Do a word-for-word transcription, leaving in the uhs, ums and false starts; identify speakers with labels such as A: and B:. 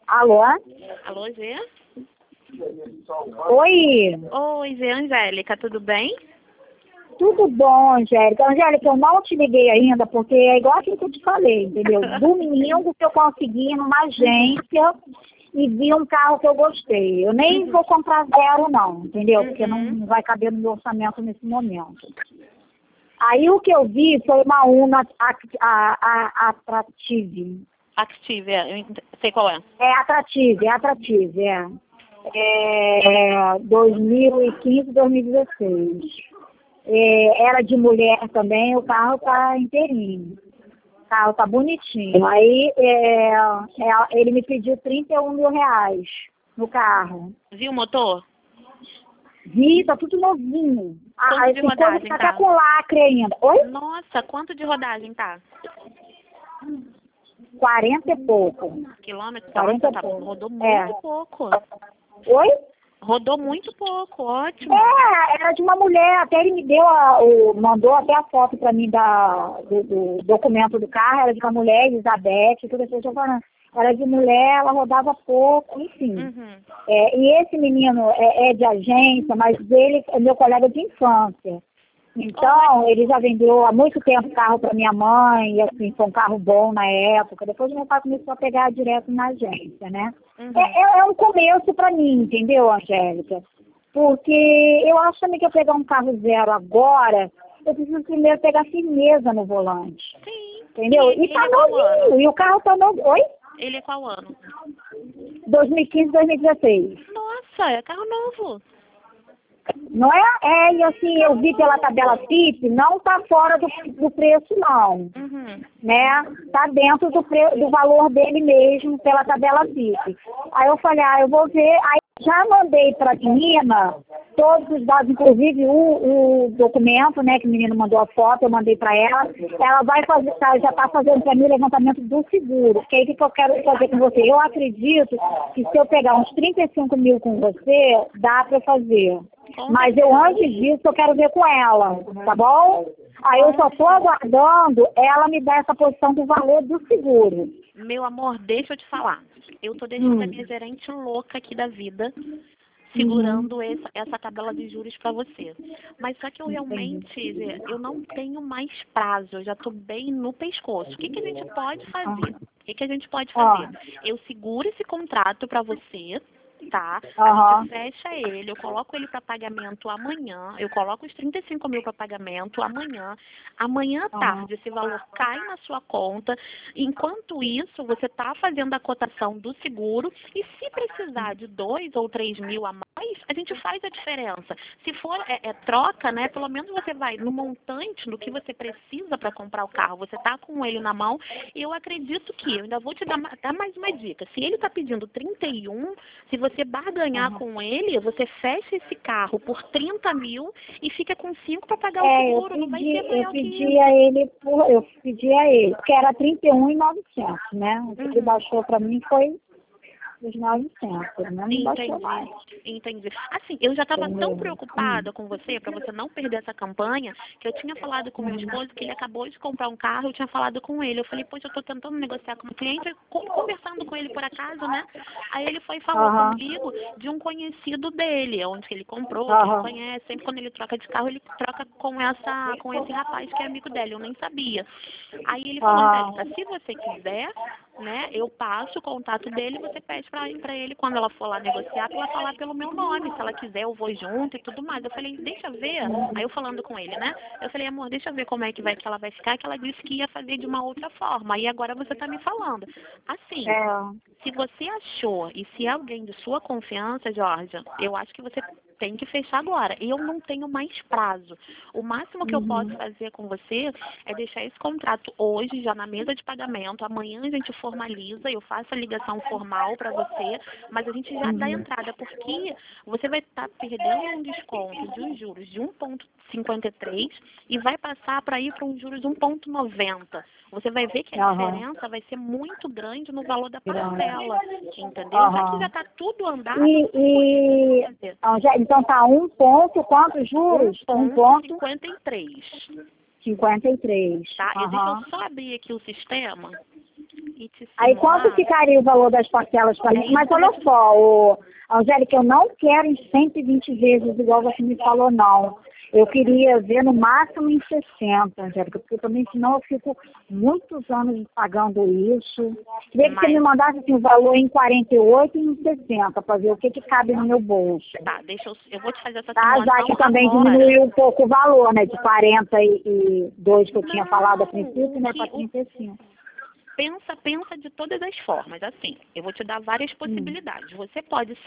A: Alô?
B: Alô, Zé?
A: Oi,
B: Oi, Zé Angélica, tudo bem?
A: tudo bom, Angélica? Angélica, eu não te liguei ainda, porque é igual aquilo que eu te falei, entendeu? Domingo que eu consegui ir numa agência e vi um carro que eu gostei. Eu nem
B: Uhum.
A: vou comprar zero, não, entendeu? Porque não
B: Uhum.
A: não vai caber no meu orçamento nesse momento. Aí o que eu vi foi uma Una Act- a, a, Attractive.
B: Active, é, eu ent- sei qual é.
A: É Attractive, é Attractive, é. É dois mil e quinze, dois mil e dezesseis. É, era de mulher também, o carro tá inteirinho. O carro tá bonitinho. Aí é, é, ele me pediu trinta e um mil reais no carro.
B: Viu o motor?
A: Vi, tá tudo novinho.
B: Quanto
A: Ah,
B: de
A: tem coisa
B: rodagem
A: que tá
B: tá?
A: até com lacre ainda. Oi?
B: Nossa, quanto de rodagem tá?
A: quarenta e pouco.
B: Quilômetros?
A: quarenta
B: Nossa,
A: e
B: tá,
A: pouco.
B: rodou muito
A: É.
B: pouco.
A: Oi?
B: Rodou muito pouco, ótimo.
A: É, era de uma mulher, até ele me deu, a, o, mandou até a foto pra mim da, do, do documento do carro, era de uma mulher, Elizabeth, tudo isso que eu tô falando. Era de mulher, ela rodava pouco, enfim.
B: Uhum.
A: É, e esse menino é, é de agência, mas ele é meu colega de infância. Então, ele já vendeu há muito tempo carro para minha mãe, e assim, foi um carro bom na época. Depois meu pai começou a pegar direto na agência, né?
B: Uhum.
A: É, é, é um começo para mim, entendeu, Angélica? Porque eu acho também que eu pegar um carro zero agora, eu preciso primeiro pegar firmeza no volante.
B: Sim.
A: Entendeu?
B: E
A: E tá
B: ele é qual ano?
A: novinho, e o carro tá novo. Oi?
B: Ele é qual ano?
A: dois mil e quinze, dois mil e dezesseis.
B: Nossa, é carro novo.
A: Não é? É, e assim, eu vi pela tabela F I P, não tá fora do, do preço, não.
B: Uhum.
A: Né? Tá dentro do, pre, do valor dele mesmo, pela tabela F I P. Aí eu falei, ah, eu vou ver. Aí já mandei pra menina todos os dados, inclusive o, o documento, né, que o menino mandou a foto, eu mandei pra ela. Ela vai fazer, tá, já tá fazendo pra mim o levantamento do seguro. Que aí o que que eu quero fazer com você? Eu acredito que se eu pegar uns trinta e cinco mil com você, dá pra fazer. Mas eu, antes disso, eu quero ver com ela, tá bom? Aí eu só tô aguardando ela me dar essa posição do valor do seguro.
B: Meu amor, deixa eu te falar. Eu tô deixando
A: Hum.
B: a minha gerente louca aqui da vida, segurando
A: Uhum.
B: essa, essa tabela de juros para você. Mas só que eu
A: Entendi.
B: realmente, Zé, eu não tenho mais prazo, eu já tô bem no pescoço. O que, que a gente pode fazer? O que, que a gente pode fazer?
A: Ah.
B: Eu seguro esse contrato para você, tá? A
A: Aham.
B: gente fecha ele, eu coloco ele para pagamento amanhã, eu coloco os trinta e cinco mil para pagamento amanhã. Amanhã à
A: Aham.
B: tarde esse valor cai na sua conta. Enquanto isso, você está fazendo a cotação do seguro e se precisar de dois ou três mil a mais, a gente faz a diferença. Se for é, é troca, né? Pelo menos você vai no montante do que você precisa para comprar o carro. Você está com ele na mão. E eu acredito que, eu ainda vou te dar, ma- dar mais uma dica. Se ele está pedindo trinta e um, se você barganhar
A: Aham.
B: com ele, você fecha esse carro por trinta mil e fica com cinco para pagar o
A: É, eu
B: seguro. Não vai
A: pedi,
B: ser
A: eu
B: maior que
A: pedi
B: isso.
A: a ele, por, eu pedi a ele, porque era trinta e um mil e novecentos, né? O que ele
B: Uhum.
A: baixou pra mim foi os novecentos, né? Não baixou mais.
B: Entendi, entendi. Assim, eu já estava tão
A: Entendeu? Hum.
B: preocupada com você, para você não perder essa campanha, que eu tinha falado com meu esposo que ele acabou de comprar um carro, eu tinha falado com ele. Eu falei, poxa, eu estou tentando negociar com o cliente, co- conversando com ele por acaso, né? Aí ele foi e falou
A: Aham.
B: comigo de um conhecido dele, onde que ele comprou, que ele
A: Aham.
B: conhece. Sempre quando ele troca de carro, ele troca com essa, com esse rapaz que é amigo dele, eu nem sabia. Aí ele falou,
A: Aham.
B: Angélica, se você quiser, né, eu passo o contato dele e você pede pra, pra ele, quando ela for lá negociar, pra ela falar pelo meu nome. Se ela quiser, eu vou junto e tudo mais. Eu falei, deixa eu ver. Aí eu falando com ele, né? Eu falei, amor, deixa eu ver como é que vai que ela vai ficar, que ela disse que ia fazer de uma outra forma. E agora você tá me falando. Assim,
A: É.
B: se você achou e se é alguém de sua confiança, Georgia, eu acho que você tem que fechar agora. Eu não tenho mais prazo. O máximo que eu posso
A: Uhum.
B: fazer com você é deixar esse contrato hoje já na mesa de pagamento. Amanhã a gente formaliza, eu faço a ligação formal para você, mas a gente já dá
A: Uhum.
B: entrada, porque você vai estar perdendo um desconto de uns juros de um vírgula cinquenta e três e vai passar para ir para um juros de um vírgula noventa. Você vai ver que a
A: Aham.
B: diferença vai ser muito grande no valor da
A: Grande.
B: parcela, entendeu? Já que já
A: Aham.
B: está tudo andado,
A: E,
B: por que que eu vou
A: e
B: fazer?
A: ah, já- então tá um ponto, quantos juros? Um
B: um vírgula
A: ponto
B: cinquenta e três,
A: cinquenta e três.
B: tá? E deixa eu
A: Aham.
B: só abrir aqui o sistema e te
A: Aí
B: simular.
A: quanto ficaria o valor das parcelas para mim? Mas olha só, ô, Angélica, eu não quero em cento e vinte vezes igual você me falou, não. Eu queria ver no máximo em sessenta, Angélica, porque também senão eu fico muitos anos pagando isso. Queria que
B: Mas-
A: você me mandasse assim, o valor em quarenta e oito e em sessenta, para ver o que, que cabe no meu bolso.
B: Tá, deixa eu, eu vou te fazer essa
A: Tá,
B: simulação
A: já que também
B: agora.
A: diminuiu um pouco o valor, né? De quarenta e dois que eu tinha
B: Não,
A: falado a princípio, né?
B: que
A: Para
B: o-
A: trinta e cinco.
B: Pensa, pensa de todas as formas. Assim, eu vou te dar várias possibilidades. Você pode